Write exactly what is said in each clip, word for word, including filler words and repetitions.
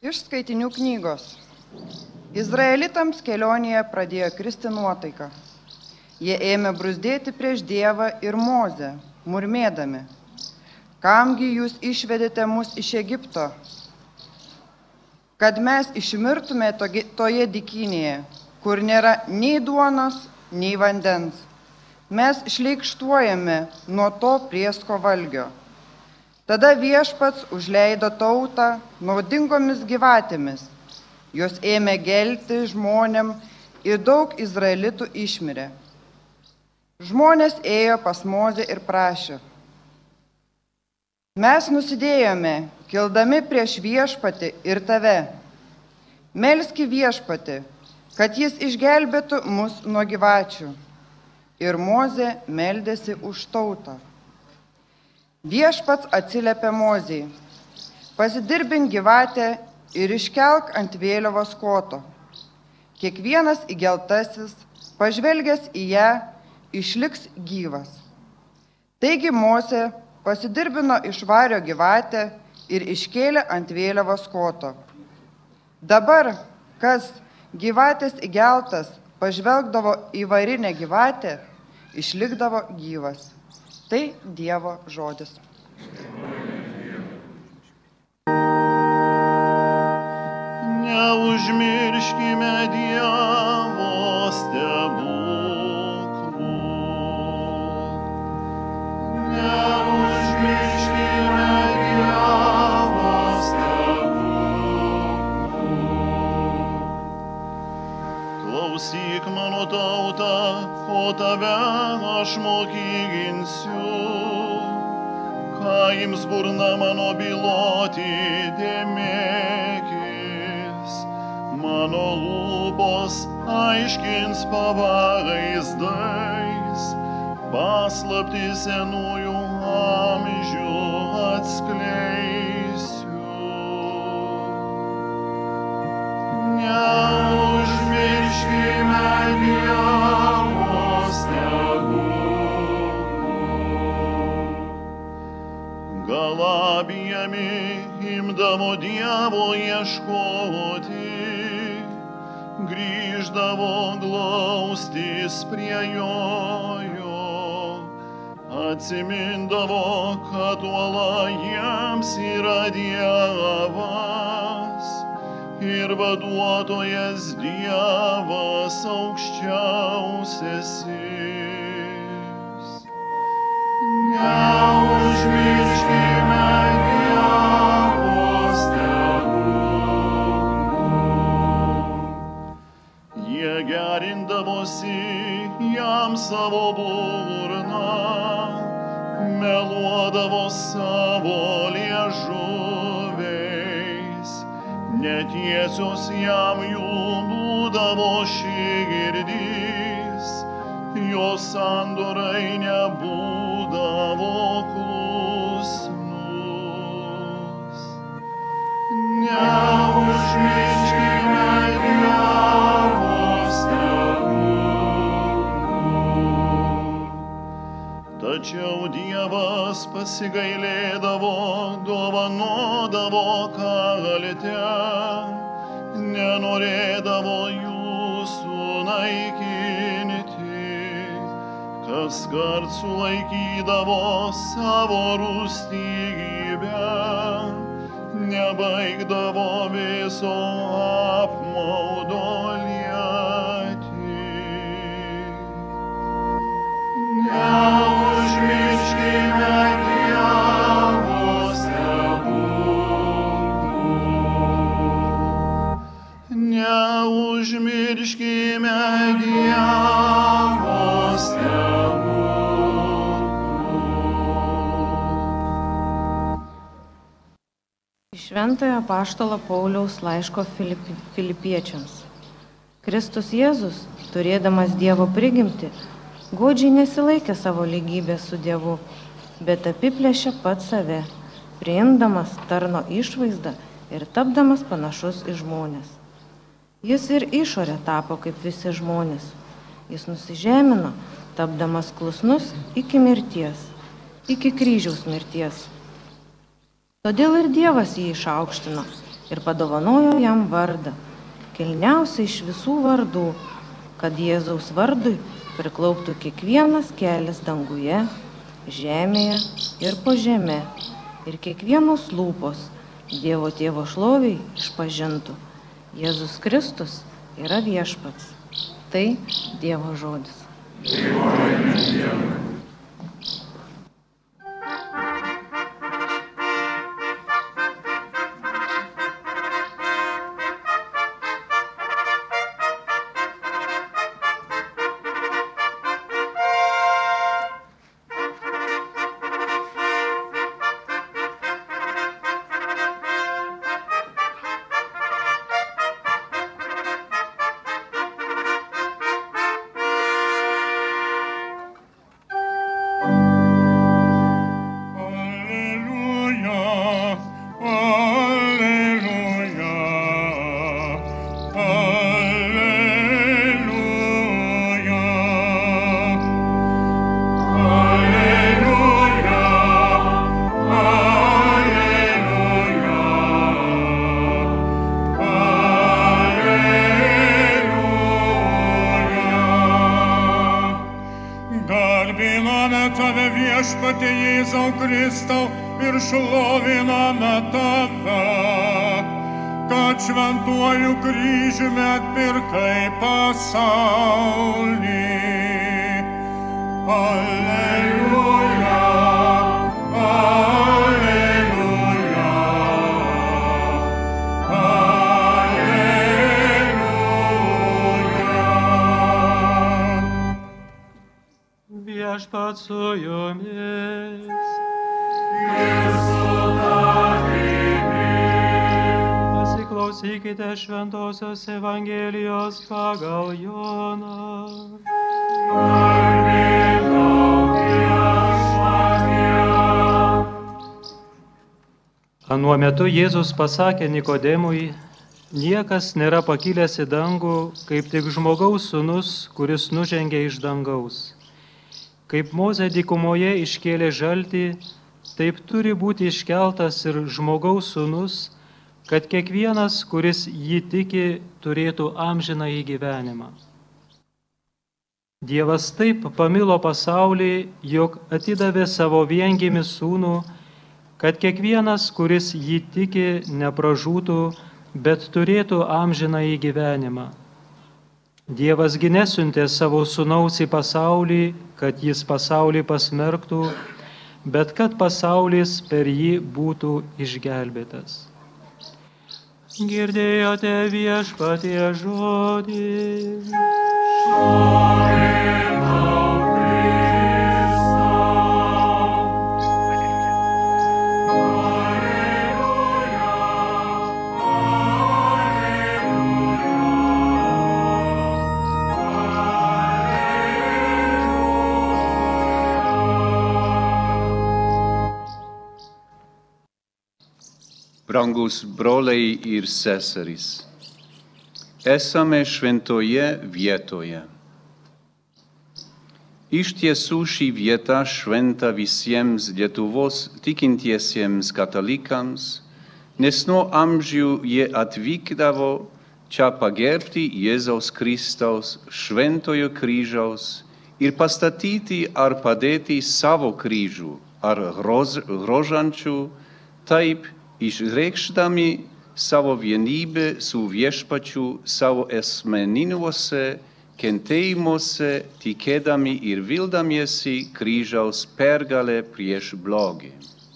Iš skaitinių knygos. Izraelitams kelionėje pradėjo kristi nuotaika. Jie ėmė bruzdėti prieš Dievą ir Mozę, murmėdami: Kamgi jūs išvedėte mus iš Egipto, kad mes išmirtume toje dykynėje, kur nėra nei duonos, nei vandens. Mes šleikštuojame nuo to priesko valgio. Tada viešpats užleido tautą naudingomis gyvatėmis. Jos ėmė gelti žmonėm ir daug izraelitų išmirė. Žmonės ėjo pas Mozę ir prašė: Mes nusidėjome, kildami prieš viešpatį ir tave. Melski viešpatį, kad jis išgelbėtų mus nuo gyvačių. Ir Mozė meldėsi už tautą. Viešpats atsiliepė Mozei: Pasidirbink gyvatę ir iškelk ant vėliavos koto. Kiekvienas įgeltasis, pažvelgęs į ją, išliks gyvas. Taigi Mozė pasidirbino iš vario gyvatę ir iškėlė ant vėliavos koto. Dabar, kas gyvatės įgeltas pažvelgdavo į varinę gyvatę, išlikdavo gyvas. Tai Dievo žodis. Neužmirškime Dievo stebuklų. Neužmirškime Dievo stebuklų. Klausyk mano tauta, ko tave aš mokyginsiu. Ką jums burna mano byloti dėmėkis. Mano lūpos aiškins pavaizdais, paslaptį senųjų amžių atskleisiu. Neužmirškime Dievo stebuklų. Galabijami imdavo Dievo ieškoti, grįždavo glaustis prie jojo, atsimindavo, kad uola jiems yra Dievas ir vaduotojas Dievas aukščiausiasis. Neužmirškime Dievo stebuklų. Jie gerindavosi jam savo burną, meluodavo savo liežuviais, netiesios jam jų būdavo širdys, jo sandorai nebūdavo klusnus. Neužmirškime Dievo stebuklų. Tačiau Dievas pasigailėdavo, dovanodavo kaltę, nenorėdavo jūsų naikinti, kaskart sulaikydavo savo rūstybę, nebaigdavo viso apmaudo lieti. Neužmirškime Dievo stebuklų. Neužmirškime Dievo stebuklų. Iš Šventojo apaštalo Pauliaus laiško Filipi, Filipiečiams. Kristus Jėzus, turėdamas Dievo prigimtį, godžiai nesilaikė savo lygybės su Dievu, bet apiplėšė pats save, priimdamas tarno išvaizdą ir tapdamas panašus į žmones. Jis ir išorė tapo kaip visi žmonės. Jis nusižemino, tapdamas klusnus iki mirties, iki kryžiaus mirties. Todėl ir Dievas jį išaukštino ir padovanojo jam vardą, kilniausią iš visų vardų, kad Jėzaus vardui priklauptų kiekvienas kelias danguje, žemėje ir po žeme, ir kiekvienos lūpos Dievo Tėvo šloviai išpažintų: Jėzus Kristus yra viešpats. Tai Dievo žodis. Viešpatie Jėzau Kristau ir šloviname Tave, kad šventuoju kryžiumi atpirkai pasaulį. Alleluja, alleluja, alleluja. Viešpats su jumis. Pasiklausykite Šventosios Evangelijos pagal Joną. Anuo metu Jėzus pasakė Nikodemui: niekas nėra pakilęs į dangų, kaip tik žmogaus sūnus, kuris nužengė iš dangaus. Kaip Mozė dykumoje iškėlė žaltį, taip turi būti iškeltas ir žmogaus sūnus, kad kiekvienas, kuris jį tiki, turėtų amžinąjį gyvenimą. Dievas taip pamilo pasaulį, jog atidavė savo viengimį sūnų, kad kiekvienas, kuris jį tiki, nepražūtų, bet turėtų amžinąjį gyvenimą. Dievas gi nesiuntė savo sūnaus į pasaulį, kad jis pasaulį pasmerktų, bet kad pasaulis per jį būtų išgelbėtas. Girdėjote Viešpatie žodį. Brangus broliai ir seserys, esame šventoje vietoje. Iš tiesų ši vieta šventa visiems Lietuvos tikintiesiems katalikams, nes nuo amžių jie atvykdavo čia pagerbti Jėzaus Kristaus šventojo kryžiaus ir pastatyti ar padėti savo kryžių ar rožančių, taip išreikšdami savo vienybę su Viešpačiu savo asmeniniuose kentėjimuose, tikėdami ir vildamiesi kryžiaus pergalę prieš blogį.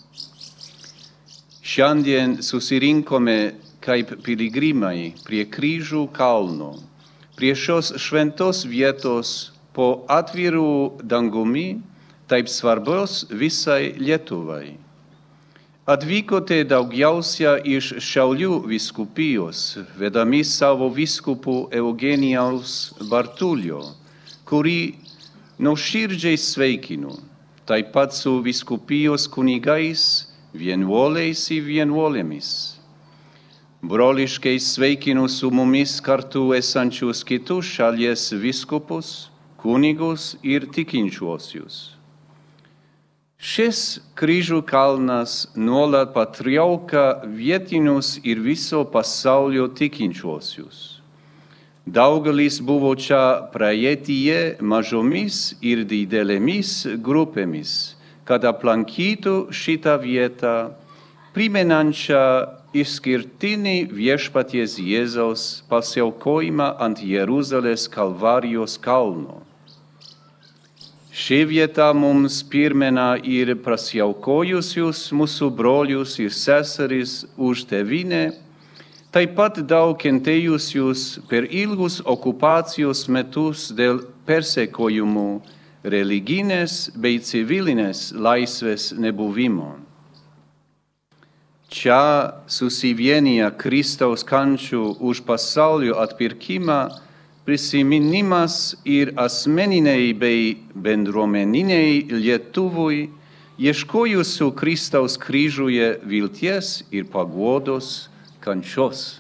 Šiandien susirinkome kaip piligrimai prie kryžių kalno, prie šios šventos vietos po atvirų dangumi, taip svarbios visai Lietuvai. Atvykote daugiausia iš Šiaulių vyskupijos, vedami savo vyskupų Eugenijaus Bartulio, kurį nuoširdžiai sveikinu, taip pat su vyskupijos kunigais, vienuoliais ir vienuolėmis. Broliškai sveikinu su mumis kartu esančius kitus šalies vyskupus, kunigus ir tikinčiuosius. Šis kryžių kalnas nuolat patraukia vietinius ir viso pasaulio tikinčiuosius. Daugelis buvo čia praeityje mažomis ir didelėmis grupėmis, kad aplankytų šitą vietą, primenančią išskirtinį viešpaties Jėzaus pasiaukojimą ant Jeruzalės Kalvarijos kalno. Ši vieta mums primena ir prasiaukojusius mūsų brolius ir seseris už tėvynę, taip pat daug kentėjusius per ilgus okupacijos metus dėl persekiojimų, religinės bei civilinės laisvės nebuvimo. Čia susivienija Kristaus kančių už pasaulio atpirkimą, prisiminimas ir asmeniniai bei bendruomeniniai lietuvui, ieškojusių Kristaus kryžiuje vilties ir paguodos kančios.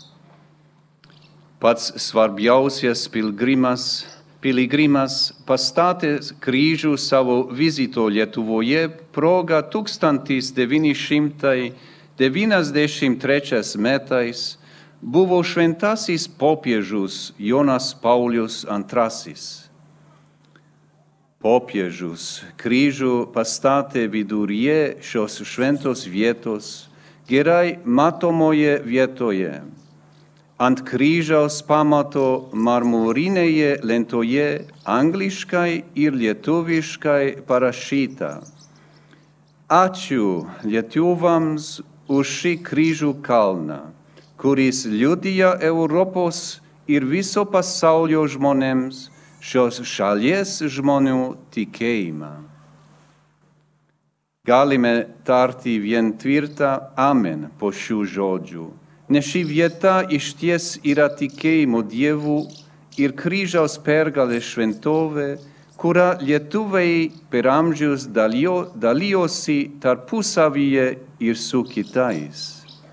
Pats svarbiausias pilgrimas, piligrimas pastatė kryžių savo vizito Lietuvoje proga tūkstantis devyni šimtai devyniasdešimt trečiais metais buvo šventasis popiežius Jonas Paulius antrasis. Popiežius kryžių pastatė viduryje šios šventos vietos, gerai matomoje vietoje, ant kryžiaus pamato marmurinėje lentoje angliškai ir lietuviškai parašyta: Ačiū lietuvams už šį kryžių kalną, kuris liudija Europos ir viso pasaulio žmonėms šios šalies žmonių tikėjimą. Galime tarti vien tvirtą amen po šių žodžių, nes ši vieta išties yra tikėjimo Dievu ir kryžiaus pergalės šventovė, kurią lietuviai per amžius dalijo, dalijosi tarpusavyje ir su kitais.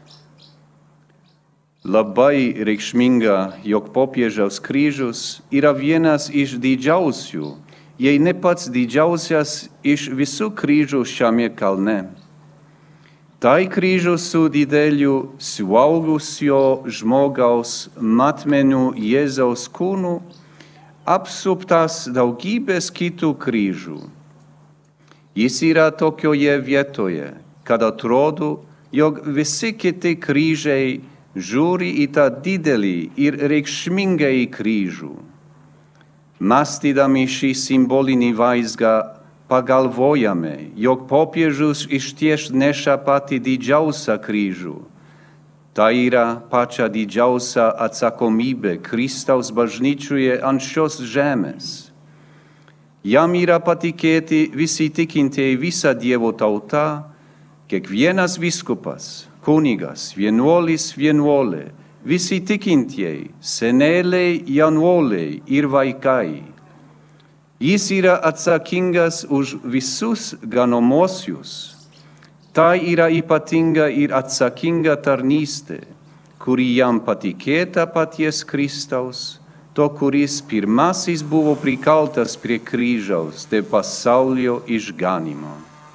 Labai reikšminga, jog popiežiaus kryžius yra vienas iš didžiausių, jei ne pats didžiausias iš visų kryžių šiame kalne. Tai kryžius su dideliu suaugusio žmogaus matmeniu Jėzaus kūnu, apsuptas daugybės kitų kryžių. Jis yra tokioje vietoje, kad atrodo, jog visi kiti kryžiai žiūri į tą didelį ir reikšmingąjį kryžių. Mąstydami šį simbolinį vaizdą, pagalvojame, jog popiežius išties neša patį didžiausią kryžių. Tai yra pačia didžiausia atsakomybė Kristaus bažnyčioje ant šios žemės. Jam yra patikėti visi tikintieji, visa Dievo tauta, kiekvienas vyskupas, kunigas, vienuolis, vienuolė, visi tikintieji, seneliai, jaunuoliai ir vaikai. Jis yra atsakingas už visus ganomosius. Tai yra ypatinga ir atsakinga tarnystė, kuri jam patikėta paties Kristaus, to, kuris pirmasis buvo prikaltas prie kryžiaus dėl pasaulio išganimo.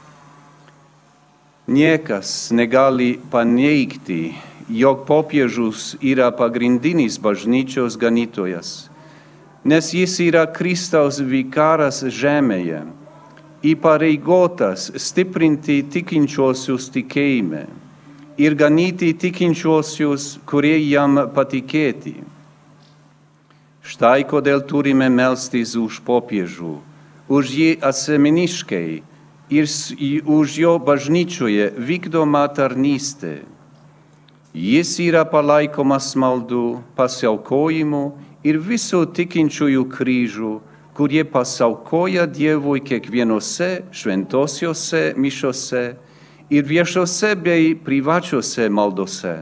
Niekas negali paneigti, jog popiežius yra pagrindinis bažnyčios ganytojas, nes jis yra Kristaus vikaras žemėje, įpareigotas stiprinti tikinčiuosius tikėjime ir ganyti tikinčiuosius, kurie jam patikėti. Štai kodėl turime melstis už popiežių, už jį asmeniškai ir už jo bažnyčioje vykdomą tarnystę. Jis yra palaikomas maldų, pasiaukojimų ir visų tikinčiųjų kryžių, kurie pasaukoja Dievui kiekvienose šventosiose mišiose ir viešose bei privačiose maldose.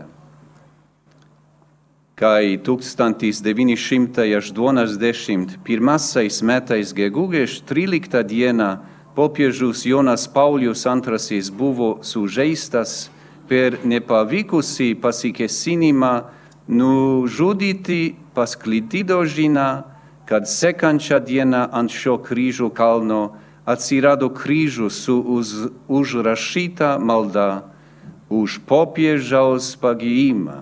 Kai tūkstantis devyni šimtai aštuoniasdešimt pirmaisiais metais gegužės tryliktą dieną popiežius Jonas Paulius antrasis buvo sužeistas per nepavykusį pasikėsinimą nužudyti, pasklidido žinia, kad sekančią dieną ant šio kryžių kalno atsirado kryžius su uz, užrašyta malda už popiežiaus pagijimą.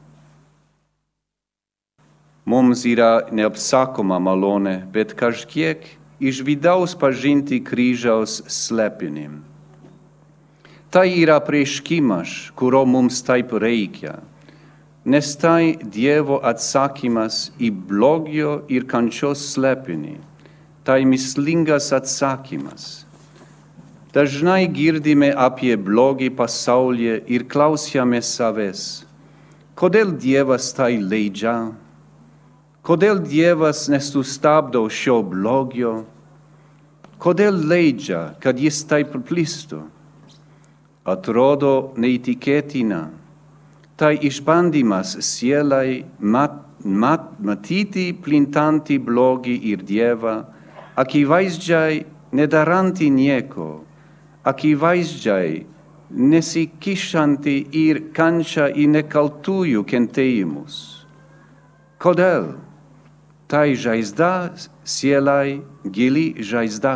Mums yra neapsakoma malonė, bet kažkiek iš vidaus pažinti kryžiaus slėpinį. Tai yra prieškimas, kurio mums taip reikia, nes tai Dievo atsakymas į blogio ir kančios slėpinį. Tai mislingas atsakymas. Dažnai girdime apie blogį pasaulyje ir klausiame savęs, kodėl Dievas tai leidžia? Kodėl Dievas nesustabdo šio blogio? Kodėl leidžia, kad jis taip plistų? Atrodo neįtikėtina. Tai išbandymas sielai mat, mat, matyti plintantį blogį ir Dievą, akivaizdžiai nedaranti nieko, akivaizdžiai nesikišanti ir kančia į nekaltųjų kentėjimus. Kodėl? Tai žaizda sielai gili žaizda.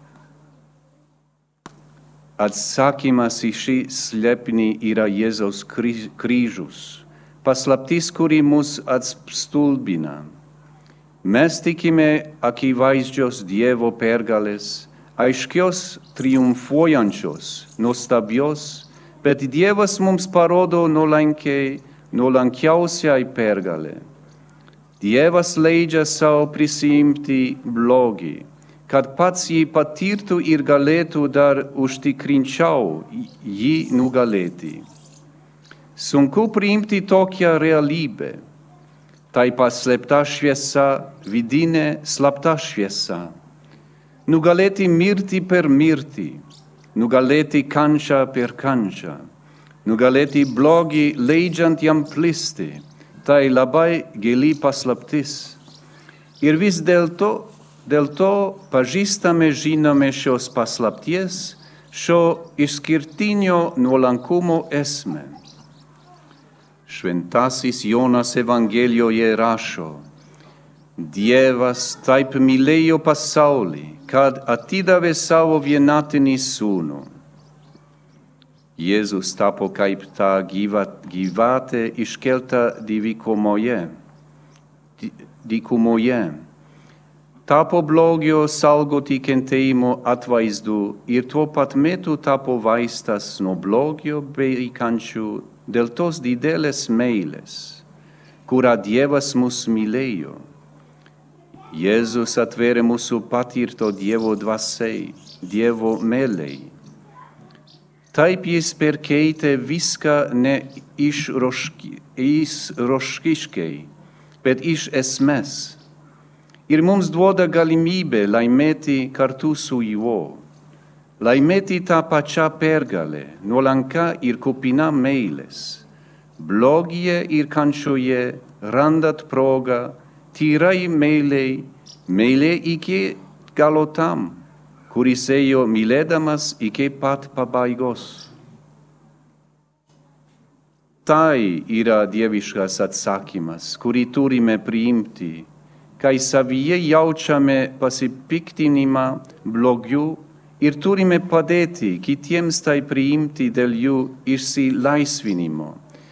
Atsakymas į šį slėpinį yra Jėzaus kryžius, paslaptis, kuri mus atstulbina. Mes tikime akivaizdžios Dievo pergalės, aiškios, triumfuojančios, nuostabios, bet Dievas mums parodo nuolankiai, nuolankiausiai pergalę. Dievas leidžia savo prisiimti blogį, kad pats jį patirtų ir galėtų dar užtikrinčiau jį nugalėti. Sunku priimti tokią realybę. Tai paslėpta šviesa, vidinė slapta šviesa. Nugalėti mirtį per mirtį, nugalėti kančią per kančią, nugalėti blogį leidžiant jam plisti. Tai labai gili paslaptis. Ir vis dėl to, dėl to pažįstame, žinome šios paslapties, šio išskirtinio nuolankumo esmę. Šventasis Jonas Evangelijoje rašo, Dievas taip mylėjo pasaulį, kad atidavė savo vienatinį sūnų. Jėzus tapo kaip ta gyvatė iškelta dykumoje. dykumoje. Tapo blogio saugoti kentėjimo atvaizdu ir tuo pat metu tapo vaistas nuo blogio bei kančių dėl tos didelės meilės, kurią Dievas mus mylėjo. Jėzus atvėrė mūsų patirto Dievo dvasiai, Dievo meilei. Taip jis perkeitė viską ne iš roškiškai, bet iš esmės. Ir mums duoda galimybę laimėti kartu su juo. Laimėti tą pačią pergalę, nuolanką ir kupiną meilės. Blogyje ir kančioje randat progą tyrai meiliai, meilė iki galo tam, kuris ėjo mylėdamas iki pat pabaigos. Tai yra dieviškas atsakymas, kurį turime priimti, kai savyje jaučiame pasipiktinimą blogiu ir turime padėti kitiems tai priimti dėl jų išsilaisvinimo,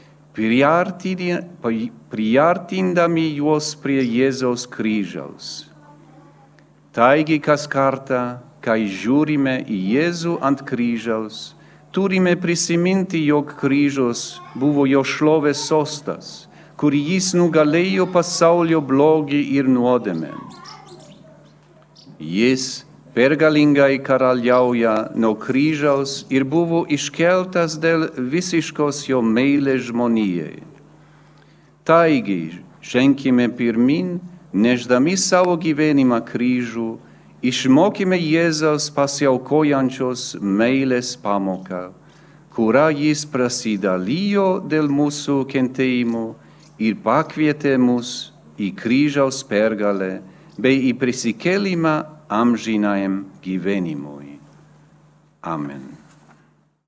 priartindami juos prie Jėzaus kryžiaus. Taigi kas kartą, kai žiūrime į Jėzų ant kryžiaus, turime prisiminti, jog kryžius buvo jo šlovės sostas, kurį jis nugalėjo pasaulio blogį ir nuodėmę. Jis pergalingai karaliauja nuo kryžiaus ir buvo iškeltas dėl visiškos jo meilės žmonijai. Taigi, ženkime pirmin, nešdami savo gyvenimą kryžių, išmokime Jėzaus pasiaukojančios meilės pamoką, kurią jis prasidalijo dėl mūsų kentėjimų ir pakvietė mus į kryžiaus pergalę bei į prisikėlimą amžinajam gyvenimui. Amen.